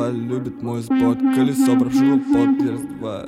плали, любит мой спот. Колесо прошло под раз-два.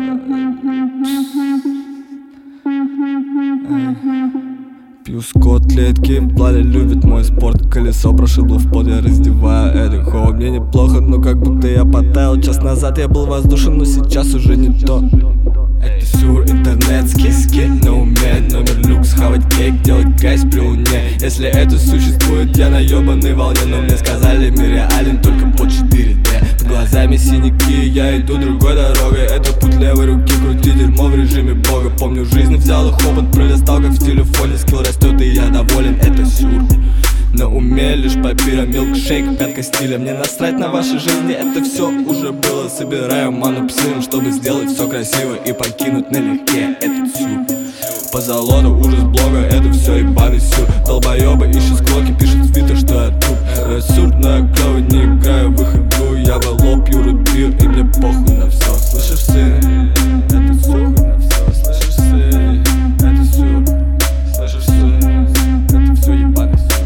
Пью с котлетки, плали, любит мой спорт. Колесо прошибло в пот, я раздеваю это хо. Мне неплохо, но как будто я потаял. Час назад я был воздушен, но сейчас уже не то. Это сюр, интернетский скит на уме. Номер люкс, хавать кейк, делать гайс при луне. Если это существует, я на ёбаной волне. Но мне сказали, мир реален только по 4D. Под глазами синяки, я иду другой дорогой. Это путь левой руки, крути дерьмо в режиме бога. Помню, жизнь взял их опыт, пролистал как в телефоне. Скилл растет и я доволен, это сюр. На уме лишь папира, милкшейк, пятка стиля. Мне насрать на вашей жизни, это все уже было. Собираю ману псином, чтобы сделать все красиво и покинуть налегке этот сюр. По золоту ужас блога, это все ебаный сюр. Долбоебы ищут склоки, пишут в твиттер, что я труп. Я сюр, но я клёвый, не играю в их игру. Я в лоб, пью рубир, и мне похуй на все. Слышишь, сын? Это сюр. Слышишь, сын? Это сюр. Слышишь, сын? Это все ебаный сюр.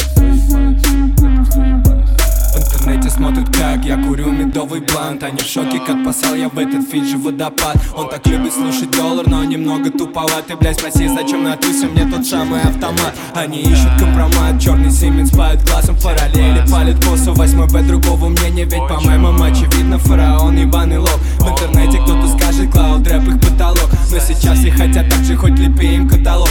В интернете смотрят, как я курю медовый блант. Они в шоке, как посал я в этот фиджи водопад. Он так любит слушать доллар, но немного туповат. Ты, блядь, спроси, зачем на тусе мне тот самый автомат. Они ищут компромат, черный Сименс пают классом. Параллели палит косу, 8Б другого мнения. Ведь по-моему очевидно, фараон ебаный лоб. В интернете кто-то скажет, клауд рэп их потолок. Но сейчас и хотят так же, хоть лепи им каталог.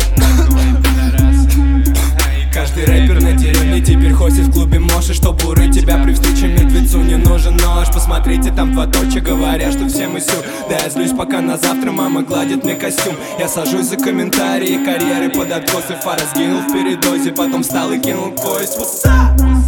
Каждый рэпер на деревне теперь хостит в клубе Моши. Чтоб урыть тебя при встрече мертвецу не нужен нож. Посмотрите, там два точек, говорят, что все мы сюр. Да я злюсь, пока на завтра мама гладит мне костюм. Я сажусь за комментарии, карьеры под откос. И фара сгинул в передозе, потом встал и кинул кость.